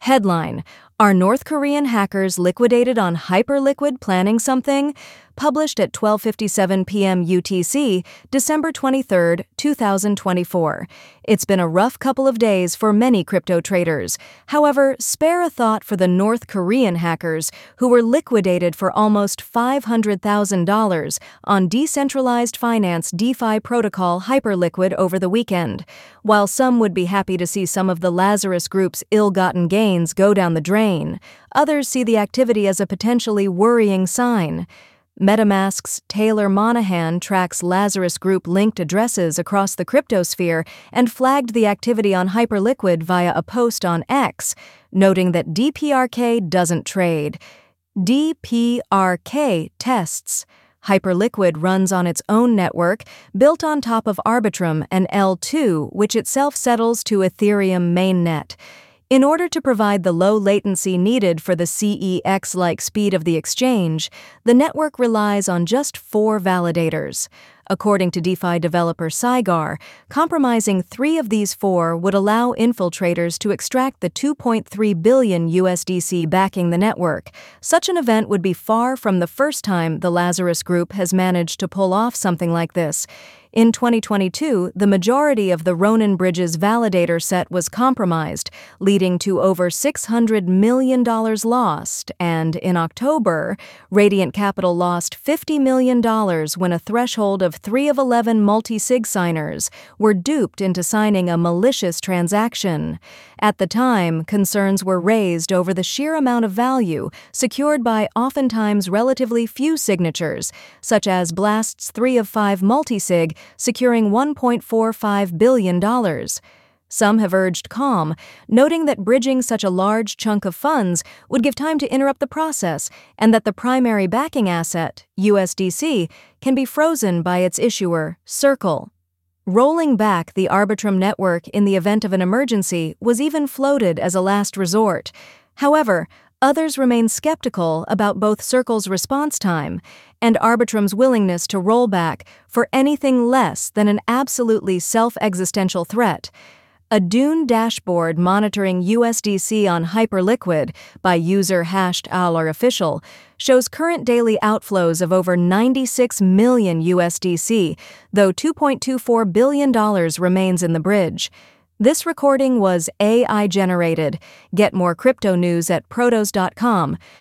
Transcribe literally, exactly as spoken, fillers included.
Headline: Are North Korean hackers liquidated on Hyperliquid planning something? Published at twelve fifty-seven p.m. U T C, December twenty-third, two thousand twenty-four. It's been a rough couple of days for many crypto traders. However, spare a thought for the North Korean hackers who were liquidated for almost five hundred thousand dollars on decentralized finance DeFi protocol Hyperliquid over the weekend. While some would be happy to see some of the Lazarus Group's ill-gotten gains go down the drain, others see the activity as a potentially worrying sign. MetaMask's Taylor Monahan tracks Lazarus Group-linked addresses across the cryptosphere and flagged the activity on Hyperliquid via a post on X, noting that D P R K doesn't trade. D P R K tests. Hyperliquid runs on its own network, built on top of Arbitrum and L two, which itself settles to Ethereum mainnet. In order to provide the low latency needed for the C E X-like speed of the exchange, the network relies on just four validators. According to DeFi developer Cygar, compromising three of these four would allow infiltrators to extract the two point three billion U S D C backing the network. Such an event would be far from the first time the Lazarus Group has managed to pull off something like this. In twenty twenty-two, the majority of the Ronin Bridges validator set was compromised, leading to over six hundred million dollars lost, and in October, Radiant Capital lost fifty million dollars when a threshold of three of eleven multi-sig signers were duped into signing a malicious transaction. At the time, concerns were raised over the sheer amount of value secured by oftentimes relatively few signatures, such as Blast's three of five multisig securing one point four five billion dollars. Some have urged calm, noting that bridging such a large chunk of funds would give time to interrupt the process and that the primary backing asset, U S D C, can be frozen by its issuer, Circle. Rolling back the Arbitrum network in the event of an emergency was even floated as a last resort. However, others remain skeptical about both Circle's response time and Arbitrum's willingness to roll back for anything less than an absolutely self-existential threat. A Dune dashboard monitoring U S D C on Hyperliquid by user hashed Aller official shows current daily outflows of over ninety-six million U S D C, though two point two four billion dollars remains in the bridge. This recording was A I generated. Get more crypto news at protos dot com.